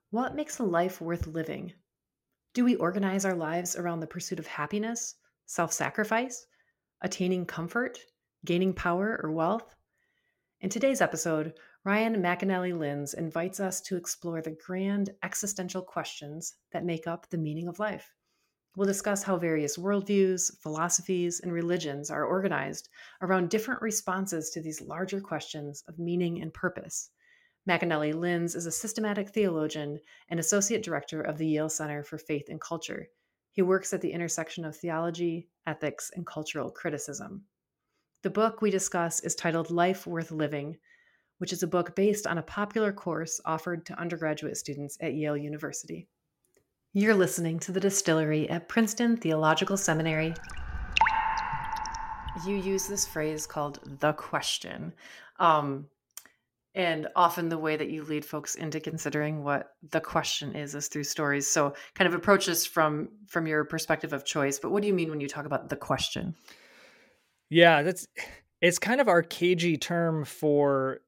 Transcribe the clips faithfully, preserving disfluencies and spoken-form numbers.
What makes a life worth living? Do we organize our lives around the pursuit of happiness, self sacrifice, attaining comfort, gaining power or wealth? In today's episode, Ryan McAnally Linz invites us to explore the grand existential questions that make up the meaning of life. We'll discuss how various worldviews, philosophies, and religions are organized around different responses to these larger questions of meaning and purpose. McAnally Linz is a systematic theologian and associate director of the Yale Center for Faith and Culture. He works at the intersection of theology, ethics, and cultural criticism. The book we discuss is titled Life Worth Living, which is a book based on a popular course offered to undergraduate students at Yale University. You're listening to The Distillery at Princeton Theological Seminary. You use this phrase called the question. Um, and often the way that you lead folks into considering what the question is is through stories. So kind of approach this from from your perspective of choice. But what do you mean when you talk about the question? Yeah, that's it's kind of our cagey term for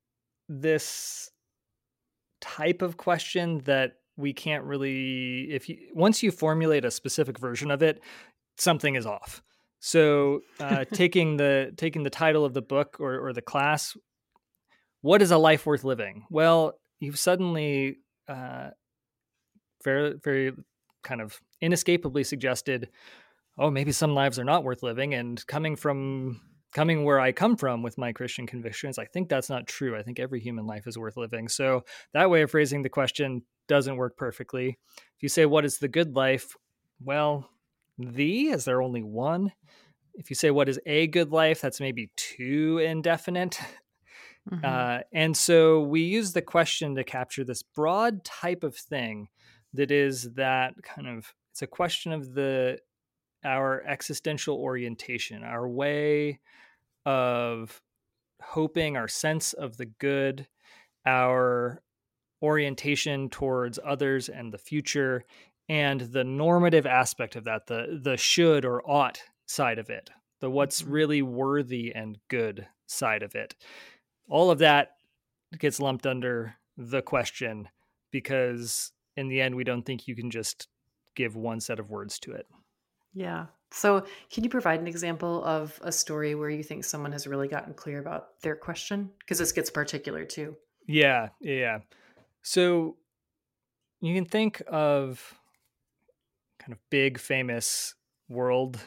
this type of question that we can't really if you once you formulate a specific version of it, something is off. So uh, taking the taking the title of the book or, or the class, what is a life worth living? Well, you've suddenly uh, very very kind of inescapably suggested, oh, maybe some lives are not worth living. And coming from coming where I come from with my Christian convictions, I think that's not true. I think every human life is worth living. So that way of phrasing the question doesn't work perfectly. If you say, what is the good life? Well, the, is there only one? If you say, what is a good life? That's maybe too indefinite. Mm-hmm. Uh, and so we use the question to capture this broad type of thing that is that kind of, it's a question of the our existential orientation, our way of hoping, our sense of the good, our orientation towards others and the future, and the normative aspect of that, the the should or ought side of it, the what's Mm-hmm. really worthy and good side of it. All of that gets lumped under the question because in the end, we don't think you can just give one set of words to it. Yeah. So can you provide an example of a story where you think someone has really gotten clear about their question? Because this gets particular too. Yeah, yeah. So you can think of kind of big, famous world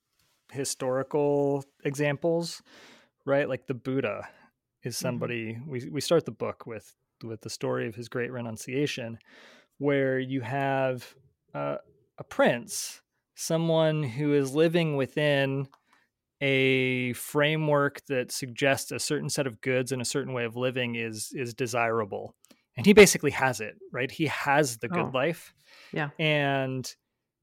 historical examples, right? Like the Buddha is Mm-hmm. somebody we we start the book with with the story of his great renunciation, where you have uh, a prince, someone who is living within a framework that suggests a certain set of goods and a certain way of living is is desirable, and he basically has it, right? He has the good Oh, life. yeah. And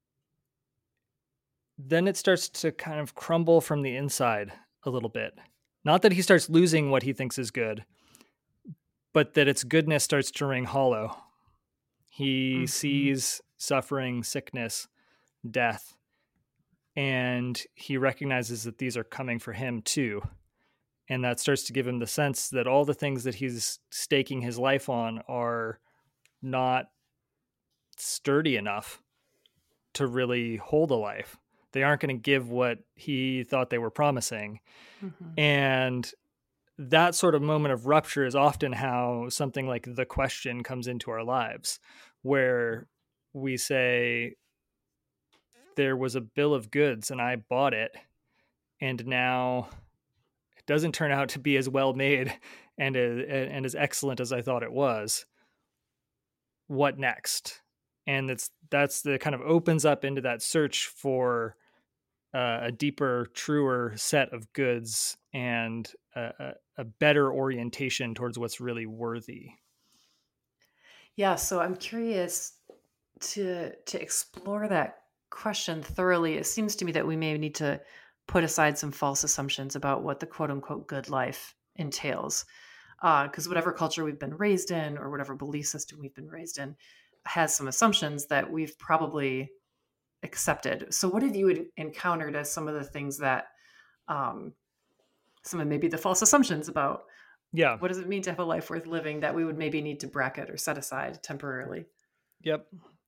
then it starts to kind of crumble from the inside a little bit. Not that he starts losing what he thinks is good, but that its goodness starts to ring hollow. He Mm-hmm. sees suffering, sickness, death, and he recognizes that these are coming for him too. And that starts to give him the sense that all the things that he's staking his life on are not sturdy enough to really hold a life. They aren't going to give what he thought they were promising. Mm-hmm. And that sort of moment of rupture is often how something like the question comes into our lives, where we say, there was a bill of goods and I bought it. And now it doesn't turn out to be as well made and, and as excellent as I thought it was. What next? And it's that's the kind of opens up into that search for uh, a deeper, truer set of goods and a, a, a better orientation towards what's really worthy. Yeah. So I'm curious to to explore that question thoroughly. It seems to me that we may need to put aside some false assumptions about what the quote unquote good life entails. Because whatever culture we've been raised in or whatever belief system we've been raised in has some assumptions that we've probably accepted. So, what have you en- encountered as some of the things that, um, some of maybe the false assumptions about Yeah. What does it mean to have a life worth living that we would maybe need to bracket or set aside temporarily? Yep.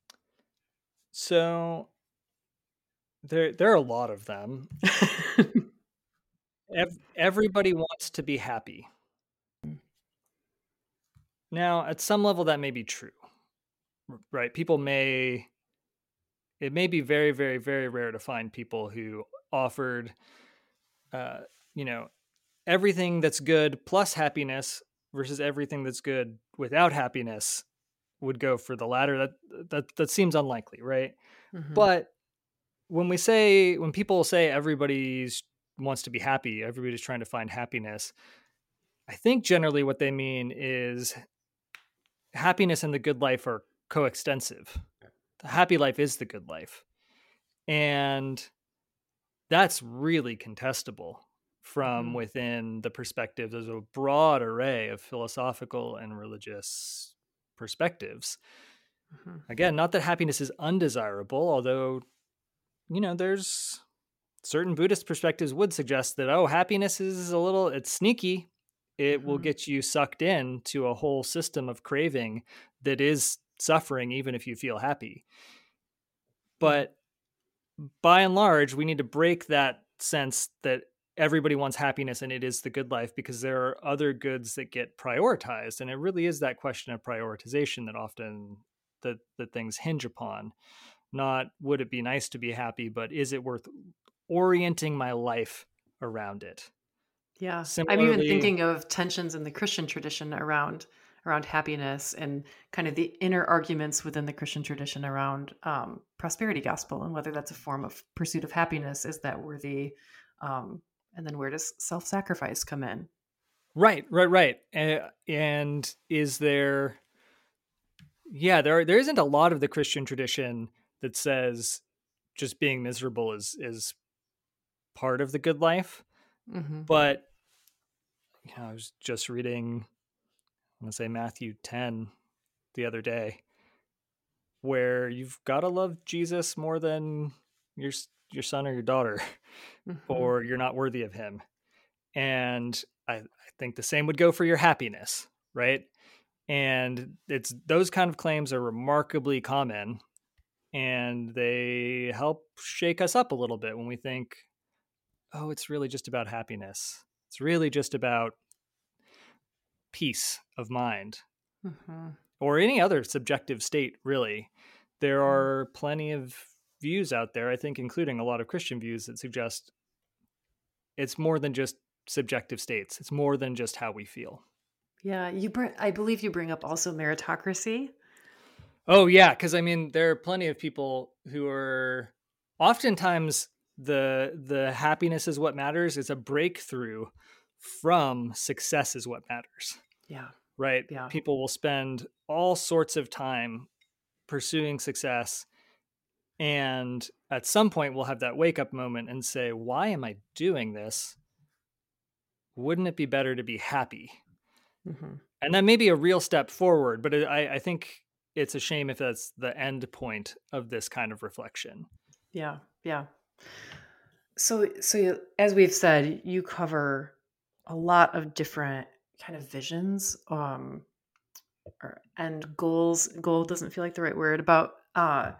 So there there are a lot of them. Ev- everybody wants to be happy. Now, at some level, that may be true, r- right? People may, it may be very, very, very rare to find people who offered, uh, you know, everything that's good plus happiness versus everything that's good without happiness would go for the latter. That that that seems unlikely, right? Hmm. But when we say, when people say everybody's wants to be happy, everybody's trying to find happiness, I think generally what they mean is happiness and the good life are coextensive. The happy life is the good life. And that's really contestable from Hmm. within the perspectives. There's a broad array of philosophical and religious perspectives. Hmm. Again, not that happiness is undesirable, although, you know, there's certain Buddhist perspectives would suggest that, oh, happiness is a little, it's sneaky. It will Hmm. get you sucked in to a whole system of craving that is suffering, even if you feel happy. Yeah. But by and large, we need to break that sense that everybody wants happiness and it is the good life, because there are other goods that get prioritized. And it really is that question of prioritization that often that, that things hinge upon. Not would it be nice to be happy, but is it worth orienting my life around it? Yeah. I'm even Similarly, thinking of tensions in the Christian tradition around around happiness and kind of the inner arguments within the Christian tradition around um, prosperity gospel and whether that's a form of pursuit of happiness. Is that worthy? Um, and then where does self sacrifice come in? right, right, right. Uh, and is there, yeah, there there isn't a lot of the Christian tradition that says just being miserable is is part of the good life. Hmm. But you know, I was just reading, I'm gonna say Matthew ten the other day, where you've got to love Jesus more than your your son or your daughter, Hmm. or you're not worthy of him. And I, I think the same would go for your happiness, right? And it's those kind of claims are remarkably common, and they help shake us up a little bit when we think, oh, it's really just about happiness. It's really just about peace of mind, Hmm. or any other subjective state, really. There Yeah. are plenty of views out there, I think, including a lot of Christian views, that suggest it's more than just subjective states. It's more than just how we feel. Yeah. You bring, I believe you bring up also meritocracy. Oh yeah, because I mean, there are plenty of people who are oftentimes the the happiness is what matters. It's a breakthrough from success is what matters, Yeah. right? Yeah. People will spend all sorts of time pursuing success, and at some point we'll have that wake up moment and say, why am I doing this? Wouldn't it be better to be happy? Hmm. And that may be a real step forward, but it, I, I think it's a shame if that's the end point of this kind of reflection. Yeah. Yeah. So, so you, as we've said, you cover a lot of different kind of visions, um, or, and goals. Goal doesn't feel like the right word about, uh,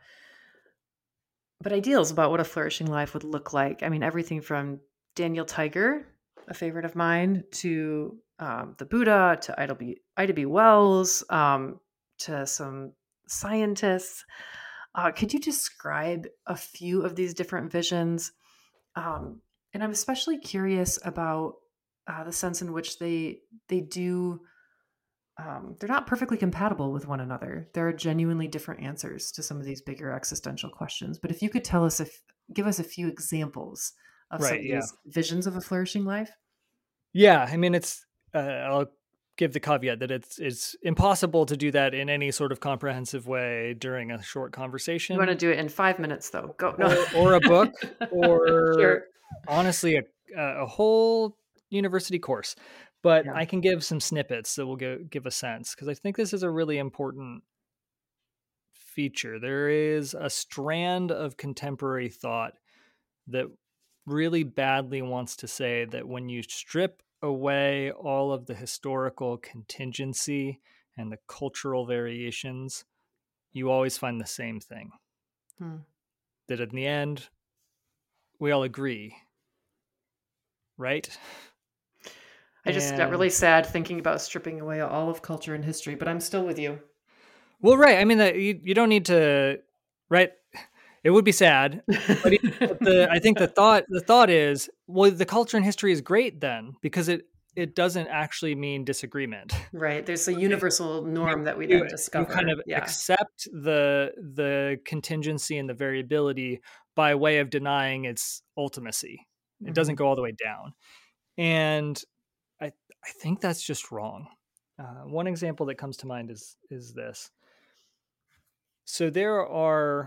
but ideals about what a flourishing life would look like. I mean, everything from Daniel Tiger, a favorite of mine, to um, the Buddha, to Ida B. Ida B. Wells, um, to some scientists. Uh, could you describe a few of these different visions? Um, and I'm especially curious about uh, the sense in which they they do. Um, they're not perfectly compatible with one another. There are genuinely different answers to some of these bigger existential questions. But if you could tell us, if give us a few examples of some Right. of Yeah. these visions of a flourishing life. Yeah. I mean, it's, uh, I'll give the caveat that it's, it's impossible to do that in any sort of comprehensive way during a short You want to conversation, do it in five minutes, though? Go. No. or, or a book, or Sure. honestly, a, a whole university course. But Yeah. I can give some snippets that will go, give a sense, because I think this is a really important feature. There is a strand of contemporary thought that really badly wants to say that when you strip away all of the historical contingency and the cultural variations, you always find the same thing. Hmm. That in the end, we all agree, right? I just and... got really sad thinking about stripping away all of culture and history, but I'm still with you. Well, right. I mean, the, you, you don't need to, right? It would be sad, but the, I think the thought the thought is, well, the culture and history is great then, because it it doesn't actually mean disagreement. Right. There's a universal norm you, that we you, then discover. You kind of yeah. accept the the contingency and the variability by way of denying its ultimacy. It mm-hmm. doesn't go all the way down, and I I think that's just wrong. Uh, one example that comes to mind is is this. So there are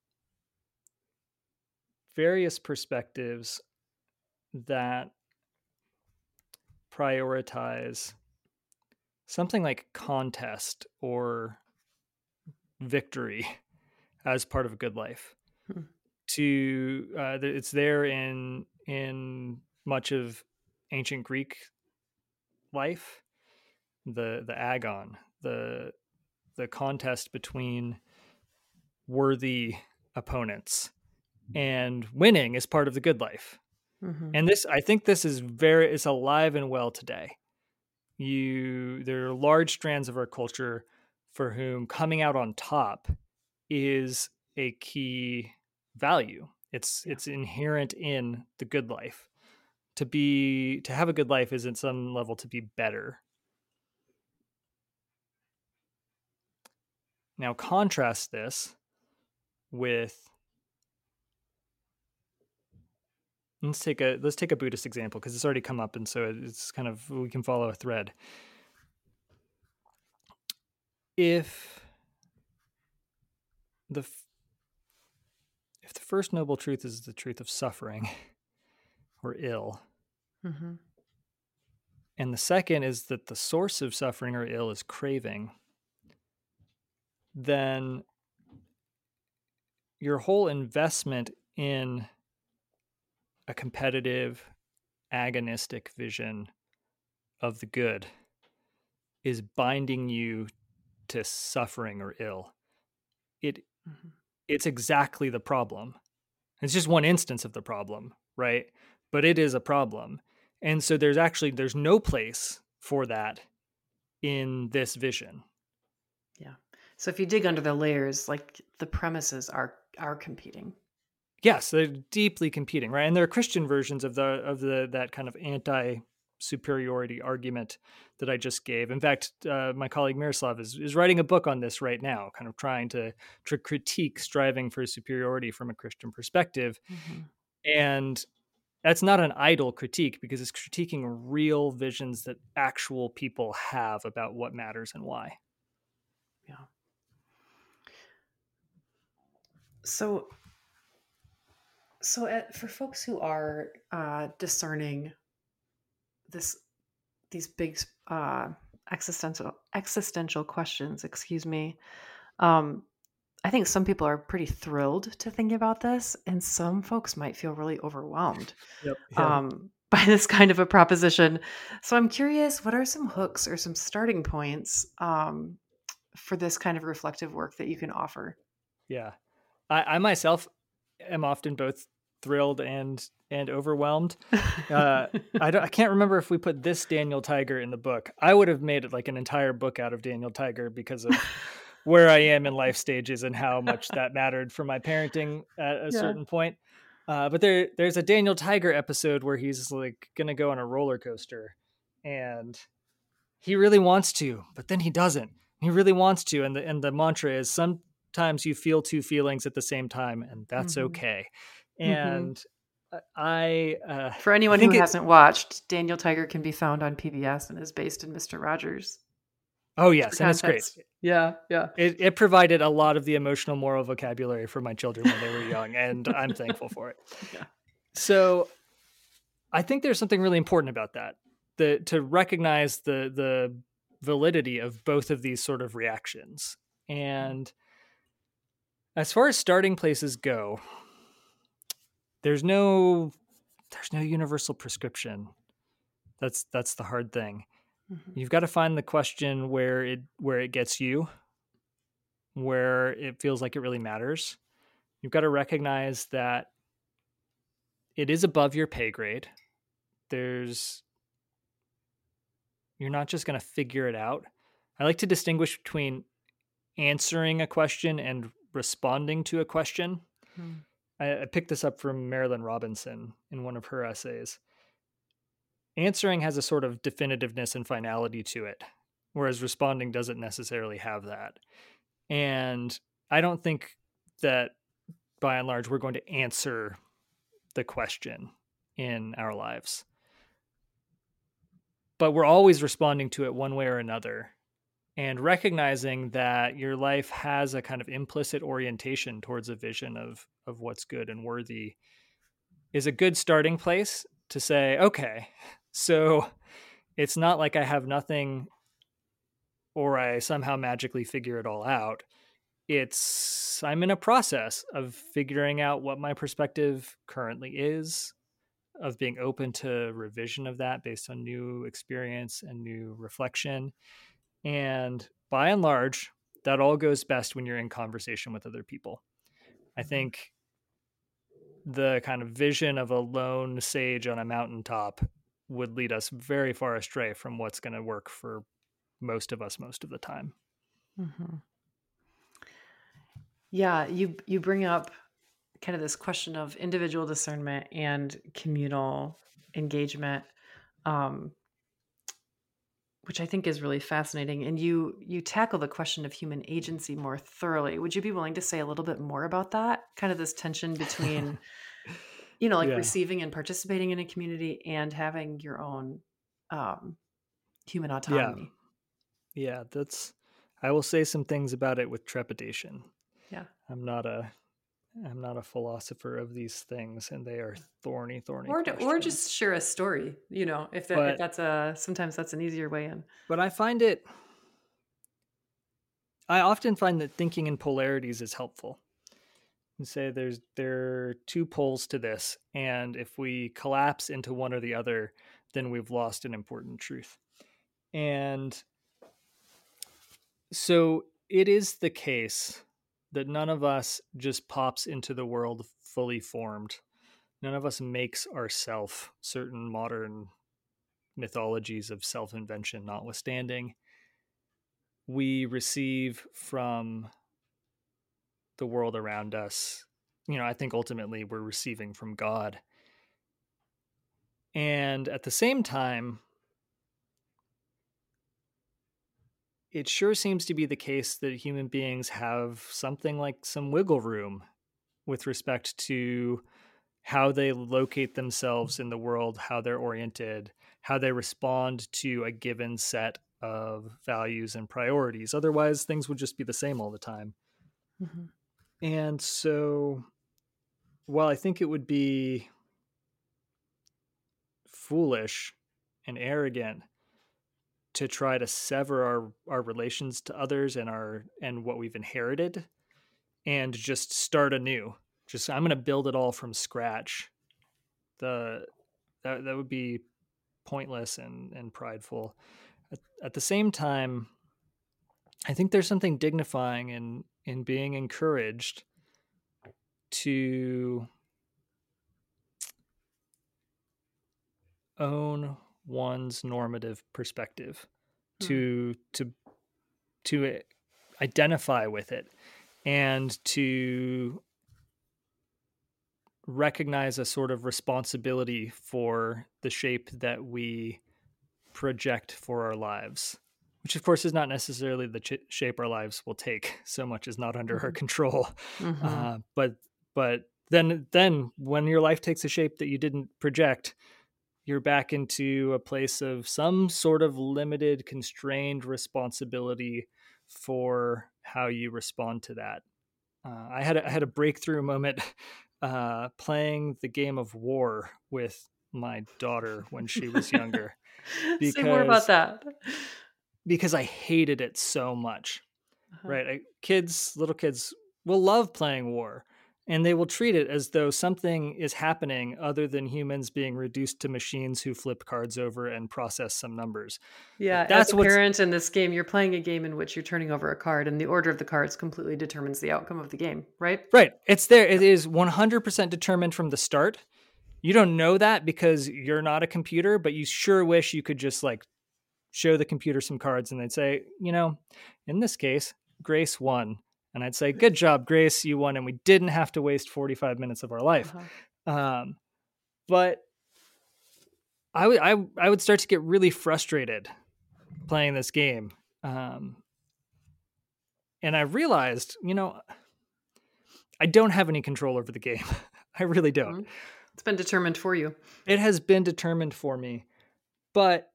various perspectives that prioritize something like contest or victory as part of a good life. Hmm. To uh, it's there in in much of ancient Greek life, the the agon, the the contest between worthy opponents, and winning is part of the good life. Mm-hmm. And this, I think this is very, it's alive and well today. You, there are large strands of our culture for whom coming out on top is a key value. It's, yeah. it's inherent in the good life. To be, to have a good life is at some level to be better. Now contrast this with, let's take a let's take a Buddhist example, because it's already come up, and so it's kind of, we can follow a thread. If the if the first noble truth is the truth of suffering or ill, mm-hmm. and the second is that the source of suffering or ill is craving, then your whole investment in a competitive, agonistic vision of the good is binding you to suffering or ill. It mm-hmm. It's exactly the problem. It's just one instance of the problem, right? But it is a problem. And so there's actually, there's no place for that in this vision. Yeah. So if you dig under the layers, like the premises are are competing. Yes, they're deeply competing, right? And there are Christian versions of the of the that kind of anti-superiority argument that I just gave. In fact, uh, my colleague Miroslav is is writing a book on this right now, kind of trying to to critique striving for superiority from a Christian perspective. Mm-hmm. And that's not an idle critique, because it's critiquing real visions that actual people have about what matters and why. Yeah. So, so at, for folks who are uh, discerning this, these big uh, existential existential questions, excuse me, um, I think some people are pretty thrilled to think about this, and some folks might feel really overwhelmed yep, yep. Um, by this kind of a proposition. So I'm curious, what are some hooks or some starting points um, for this kind of reflective work that you can offer? Yeah, I, I myself am often both thrilled and and overwhelmed. Uh, I don't, I can't remember if we put this Daniel Tiger in the book. I would have made it like an entire book out of Daniel Tiger because of where I am in life stages and how much that mattered for my parenting at a yeah. certain point. Uh, but there, there's a Daniel Tiger episode where he's like going to go on a roller coaster, and he really wants to, but then he doesn't. He really wants to. And the, and the mantra is, sometimes you feel two feelings at the same time, and that's mm-hmm. okay. And mm-hmm. I, uh, for anyone who it, hasn't watched, Daniel Tiger can be found on P B S and is based in Mister Rogers. Oh yes, and it's great. Yeah, yeah. It it provided a lot of the emotional moral vocabulary for my children when they were young, and I'm thankful for it. Yeah. So I think there's something really important about that. The to recognize the the validity of both of these sort of reactions. And as far as starting places go, there's no there's no universal prescription That's that's the hard thing. Mhm. You've got to find the question where it where it gets you, where it feels like it really matters. You've got to recognize that it is above your pay grade. There's You're not just going to figure it out. I like to distinguish between answering a question and responding to a question. Mm. I, I picked this up from Marilyn Robinson in one of her essays. Answering has a sort of definitiveness and finality to it, whereas responding doesn't necessarily have that. And I don't think that by and large we're going to answer the question in our lives, but we're always responding to it one way or another, and recognizing that your life has a kind of implicit orientation towards a vision of of what's good and worthy is a good starting place to say, okay, so it's not like I have nothing or I somehow magically figure it all out. It's I'm in a process of figuring out what my perspective currently is, of being open to revision of that based on new experience and new reflection. And by and large, that all goes best when you're in conversation with other people. I think the kind of vision of a lone sage on a mountaintop would lead us very far astray from what's going to work for most of us most of the time. Mm-hmm. Yeah, you you bring up kind of this question of individual discernment and communal engagement, um, which I think is really fascinating. And you you tackle the question of human agency more thoroughly. Would you be willing to say a little bit more about that? Kind of this tension between, you know, like Yeah. receiving and participating in a community and having your own um, human Yeah. autonomy. Yeah. That's, I will say some things about it with trepidation. Yeah. I'm not a, I'm not a philosopher of these things, and they are thorny, thorny Or, or questions. just share a story, you know, if that if But, that's a sometimes that's an easier way in. but I find it, I often find that thinking in polarities is helpful. And say there's there are two poles to this, and if we collapse into one or the other, then we've lost an important truth. And so it is the case that none of us just pops into the world fully formed. None of us makes ourself, certain modern mythologies of self-invention notwithstanding. We receive from the world around us. You know, I think ultimately we're receiving from God. And at the same time, it sure seems to be the case that human beings have something like some wiggle room with respect to how they locate themselves in the world, how they're oriented, how they respond to a given set of values and priorities. Otherwise, things would just be the same all the time. Mm-hmm. And so, while I think it would be foolish and arrogant to try to sever our, our relations to others and our and what we've inherited and just start anew, just I'm going to build it all from scratch, the that, that would be pointless and and prideful. At, at the same time, I think there's something dignifying in in being encouraged to own one's normative perspective, Mm. to to to identify with it, and to recognize a sort of responsibility for the shape that we project for our lives, which of course is not necessarily the ch- shape our lives will take. So much is not under our Mm-hmm. control. Mm-hmm. Uh, but but then then when your life takes a shape that you didn't project, you're back into a place of some sort of limited, constrained responsibility for how you respond to that. Uh, I had a, I had a breakthrough moment uh, playing the game of War with my daughter when she was younger, Say more about because that. because I hated it so much. Uh-huh. Right, I, kids, little kids will love playing War, and they will treat it as though something is happening other than humans being reduced to machines who flip cards over and process some numbers. Yeah, Like, as that's a what's parent in this game, you're playing a game in which you're turning over a card, and the order of the cards completely determines the outcome of the game, right? right. It's there. It is one hundred percent determined from the start. You don't know that because you're not a computer, but you sure wish you could just like show the computer some cards and they'd say, you know, in this case, Grace won. And I'd say, good job, Grace, you won. And we didn't have to waste forty-five minutes of our life. Uh-huh. Um, but I would, I, I would start to get really frustrated playing this game. Um, and I realized, you know, I don't have any control over the game. I really don't. Mhm. It's been determined for you. It has been determined for me, but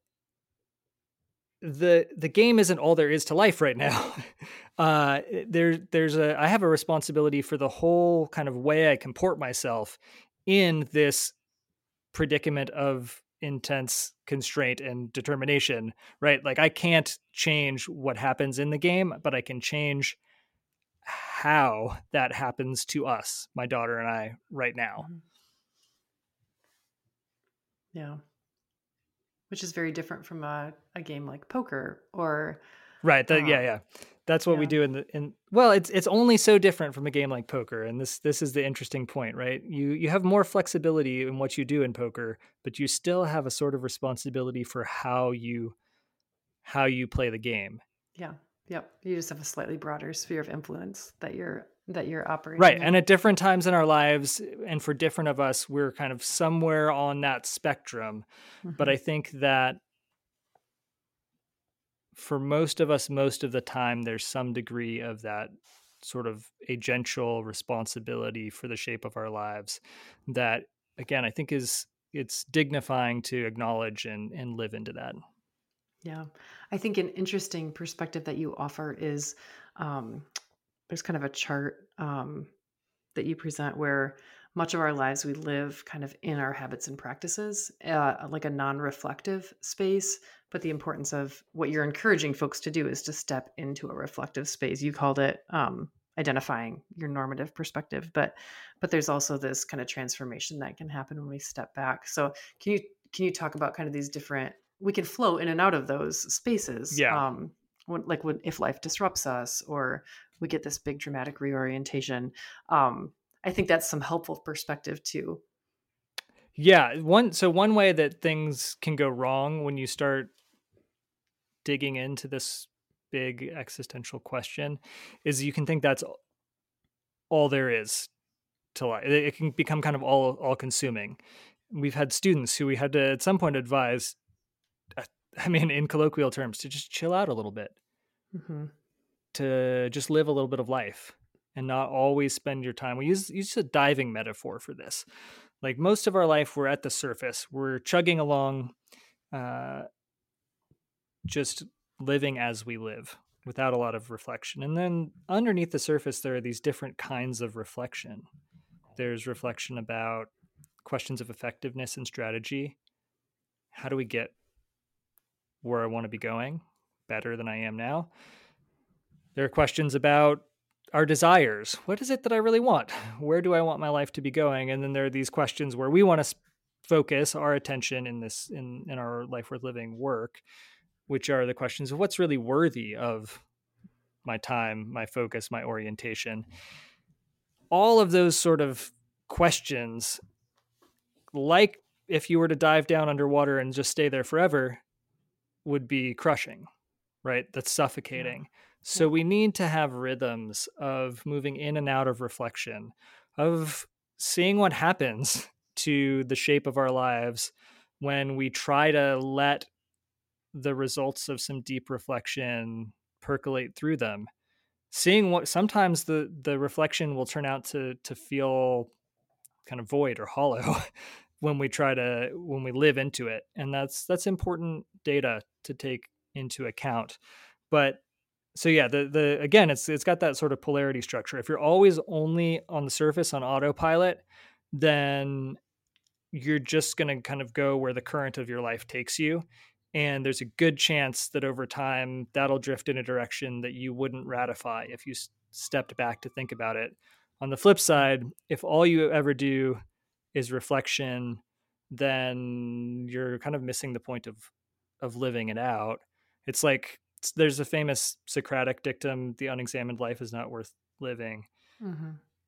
the the game isn't all there is to life right now. uh there there's a I have a responsibility for the whole kind of way I comport myself in this predicament of intense constraint and determination, right? Like I can't change what happens in the game, but I can change how that happens to us, my daughter and I, right now. Mhm. Yeah. Which is very different from a, a game like poker or Right. That, yeah, um, yeah. That's what we yeah. do in the in well, it's it's only so different from a game like poker. And this this is the interesting point, right? You you have more flexibility in what you do in poker, but you still have a sort of responsibility for how you how you play the game. Yeah. Yep. You just have a slightly broader sphere of influence that you're that you're Right. operating And in. at different times in our lives, and for different of us, we're kind of somewhere on that spectrum. But I Mhm. think that for most of us, most of the time, there's some degree of that sort of agential responsibility for the shape of our lives that, again, I think is it's dignifying to acknowledge and and live into that. Yeah. I think an interesting perspective that you offer is um, there's kind of a chart um, that you present where much of our lives we live kind of in our habits and practices, uh, like a non reflective space. But the importance of what you're encouraging folks to do is to step into a reflective space. You called it um, identifying your normative perspective, but but there's also this kind of transformation that can happen when we step back. So can you can you talk about kind of these different we can flow in and out of those spaces Yeah. um, when, like when if life disrupts us or we get this big dramatic reorientation. Um, I think that's some helpful perspective too. Yeah. One so one way that things can go wrong when you start digging into this big existential question is you can think that's all there is to life. It can become kind of all all consuming. We've had students who we had to at some point advise, uh, I mean, in colloquial terms, to just chill out a little bit, Hmm. to just live a little bit of life and not always spend your time. We use use a diving metaphor for this. Like most of our life, we're at the surface, we're chugging along, uh, just living as we live without a lot of reflection. And then underneath the surface, there are these different kinds of reflection. There's reflection about questions of effectiveness and strategy. How do we get where I want to be going better than I am now? There are questions about our desires. What is it that I really want? Where do I want my life to be going? And then there are these questions where we want to focus our attention in this in, in our life worth living work, which are the questions of what's really worthy of my time, my focus, my orientation. All of those sort of questions, like if you were to dive down underwater and just stay there forever, would be crushing, right? That's Yeah. suffocating. Yeah. So we need to have rhythms of moving in and out of reflection, of seeing what happens to the shape of our lives when we try to let the results of some deep reflection percolate through them. Seeing what sometimes the the reflection will turn out to to feel kind of void or hollow when we try to when we live into it, and that's that's important data to take into account. But so yeah, the the again, it's it's got that sort of polarity structure. If you're always only on the surface on autopilot, then you're just going to kind of go where the current of your life takes you, and there's a good chance that over time that'll drift in a direction that you wouldn't ratify if you s- stepped back to think about it On the flip side, if all you ever do is reflection, then you're kind of missing the point of of living it out. It's like there's a famous Socratic dictum: the unexamined life is not worth living. Mm-hmm.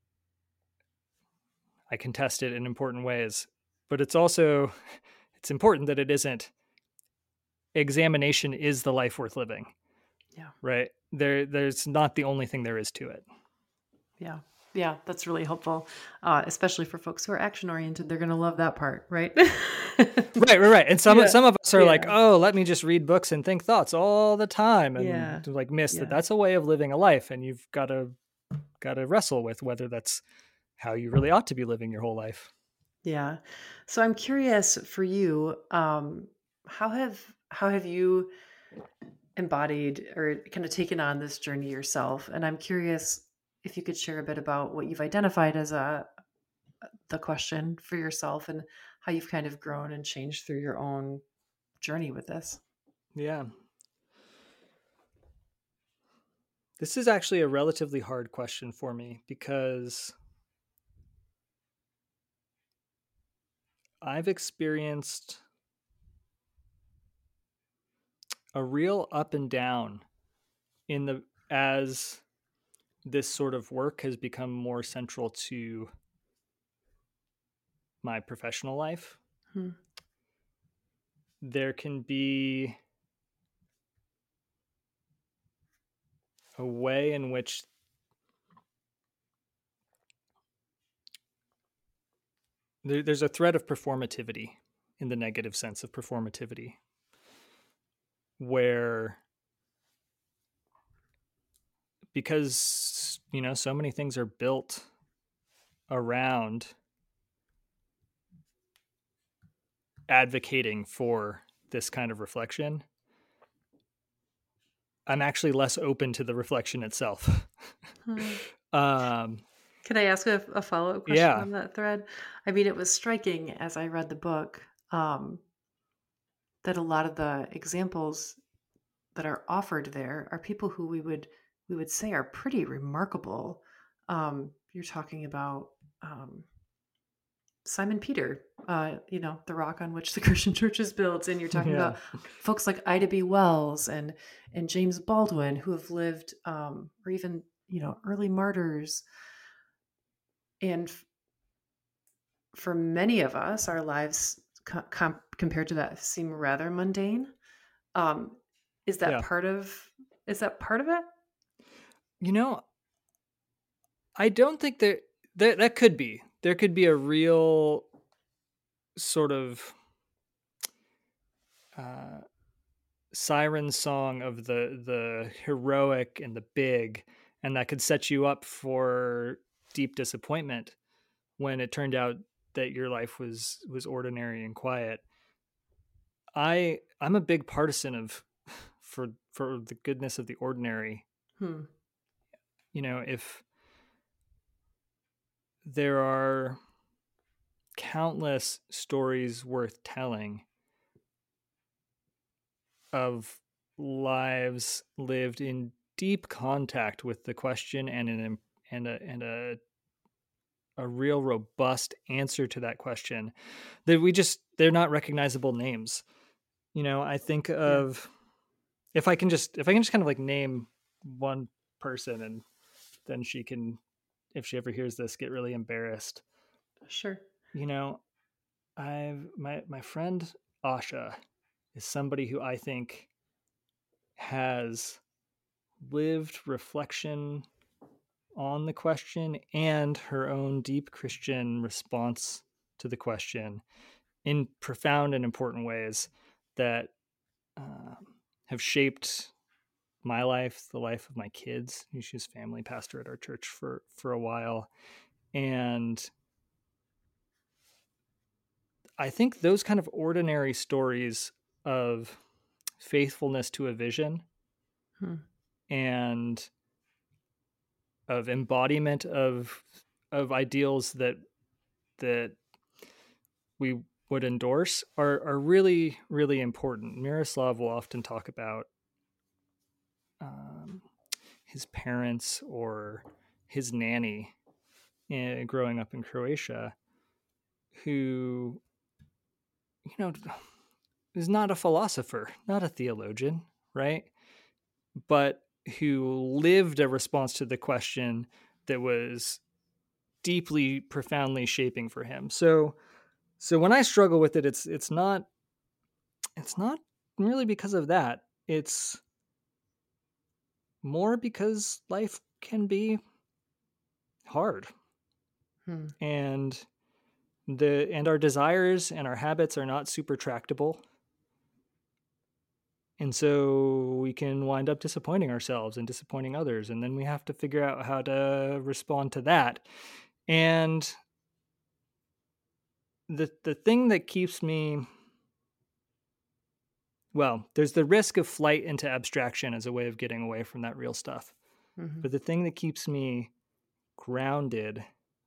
I contest it in important ways, but it's also it's important that it isn't. Examination is the life worth living. Yeah. Right. There, there's not the only thing there is to it. Yeah. Yeah. That's really helpful. Uh, especially for folks who are action oriented. They're going to love that part. Right. right. Right. Right. And some, yeah. some of us are yeah. like, oh, let me just read books and think thoughts all the time. And yeah. like miss yeah. that that's a way of living a life. And you've got to, got to wrestle with whether that's how you really ought to be living your whole life. Yeah. So I'm curious for you, um, how have, how have you embodied or kind of taken on this journey yourself? And I'm curious if you could share a bit about what you've identified as a the question for yourself and how you've kind of grown and changed through your own journey with this. Yeah. This is actually a relatively hard question for me because I've experienced a real up and down in the as this sort of work has become more central to my professional life. Hmm. There can be a way in which there, there's a thread of performativity in the negative sense of performativity, where because, you know, so many things are built around advocating for this kind of reflection, I'm actually less open to the reflection itself. Hmm. um, Can I ask a, a follow-up question yeah. on that thread? I mean, it was striking as I read the book um, that a lot of the examples that are offered there are people who we would we would say are pretty remarkable. Um, you're talking about um, Simon Peter, uh, you know, the rock on which the Christian church is built, and you're talking Yeah. about folks like Ida B. Wells and and James Baldwin who have lived, um, or even you know, early martyrs. And f- for many of us, our lives co- com- compared to that seem rather mundane. Um, is that Yeah. part of? Is that part of it? You know, I don't think there, there that could be. There could be a real sort of uh, siren song of the the heroic and the big, and that could set you up for deep disappointment when it turned out that your life was was ordinary and quiet. I I'm a big partisan of for for the goodness of the ordinary. Hmm. You know, if there are countless stories worth telling of lives lived in deep contact with the question and an and a and a a real robust answer to that question that we just they're not recognizable names. You know, I think of yeah. if I can just if I can just kind of like name one person, and then she can, if she ever hears this, get really embarrassed. Sure. You know, I've my my friend Asha is somebody who I think has lived reflection on the question and her own deep Christian response to the question in profound and important ways that uh, have shaped my life, the life of my kids. She was family pastor at our church for for a while, and I think those kind of ordinary stories of faithfulness to a vision Hmm. and of embodiment of of ideals that that we would endorse are are really really important. Miroslav will often talk about um, his parents or his nanny uh, growing up in Croatia who, you know, is not a philosopher, not a theologian, right? But who lived a response to the question that was deeply, profoundly shaping for him. So, so when I struggle with it, it's it's not it's not really because of that. It's more because life can be hard, Hmm. and the and our desires and our habits are not super tractable. And so we can wind up disappointing ourselves and disappointing others. And then we have to figure out how to respond to that. And the the thing that keeps me, well, there's the risk of flight into abstraction as a way of getting away from that real stuff. Mm-hmm. But the thing that keeps me grounded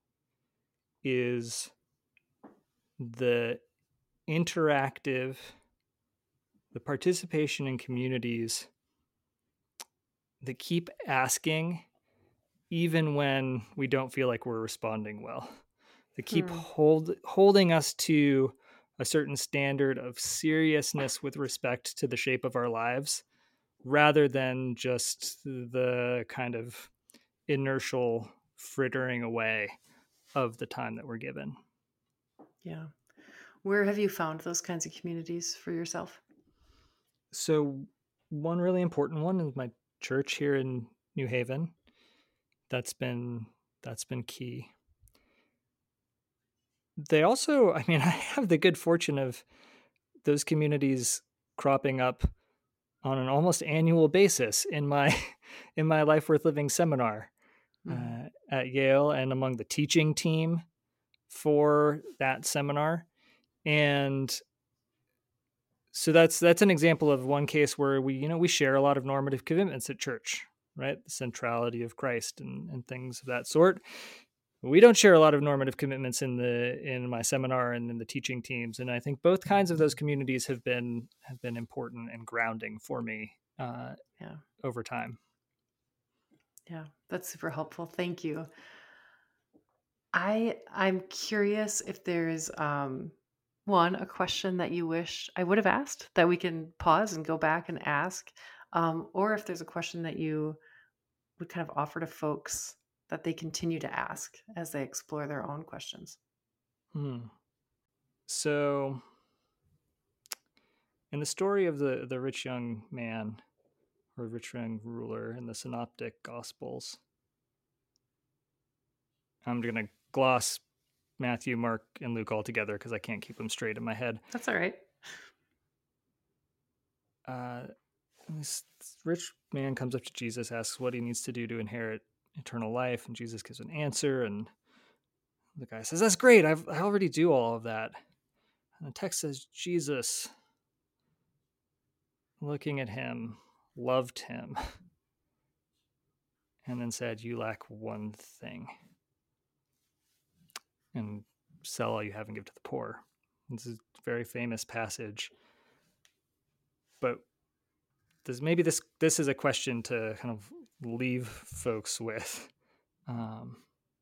is the interactive, the participation in communities that keep asking even when we don't feel like we're responding well. They keep Hmm. hold, holding us to a certain standard of seriousness with respect to the shape of our lives, rather than just the kind of inertial frittering away of the time that we're given. Yeah. Where have you found those kinds of communities for yourself? So one really important one is my church here in New Haven. That's been that's been key. They also, I mean, I have the good fortune of those communities cropping up on an almost annual basis in my in my Life Worth Living seminar Mm-hmm. uh, at Yale and among the teaching team for that seminar. And so that's that's an example of one case where we, you know, we share a lot of normative commitments at church, right? The centrality of Christ and, and things of that sort. We don't share a lot of normative commitments in the in my seminar and in the teaching teams, and I think both kinds of those communities have been have been important and grounding for me uh, Yeah. over time. Yeah. That's super helpful. Thank you. I I'm curious if there's um one a question that you wish I would have asked that we can pause and go back and ask, um, or if there's a question that you would kind of offer to folks that they continue to ask as they explore their own questions. Hmm. So, in the story of the the rich young man or rich young ruler in the Synoptic Gospels, I'm going to gloss Matthew, Mark, and Luke all together because I can't keep them straight in my head. That's all right. Uh, this rich man comes up to Jesus, asks what he needs to do to inherit eternal life, and Jesus gives an answer, and the guy says, "That's great. I've, I already do all of that." And the text says, Jesus, looking at him, loved him, and then said, "You lack one thing, and sell all you have and give to the poor." This is a very famous passage, but this, maybe this this is a question to kind of leave folks with. Um,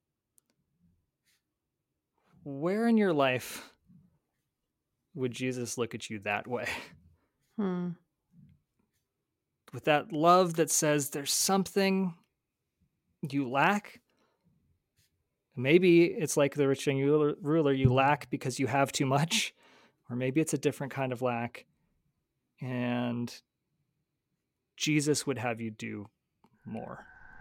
where in your life would Jesus look at you that way? Hmm. With that love that says there's something you lack? Maybe it's like the rich young ruler, you lack because you have too much, or maybe it's a different kind of lack, and Jesus would have you do more.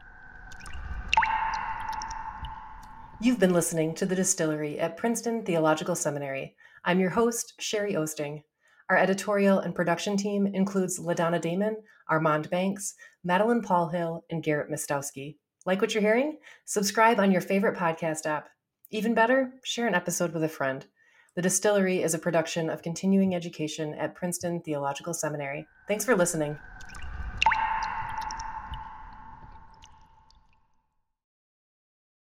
You've been listening to The Distillery at Princeton Theological Seminary. I'm your host, Sherry Osting. Our editorial and production team includes LaDonna Damon, Armand Banks, Madeline Paulhill, and Garrett Mistowski. Like what you're hearing? Subscribe on your favorite podcast app. Even better, share an episode with a friend. The Distillery is a production of continuing education at Princeton Theological Seminary. Thanks for listening.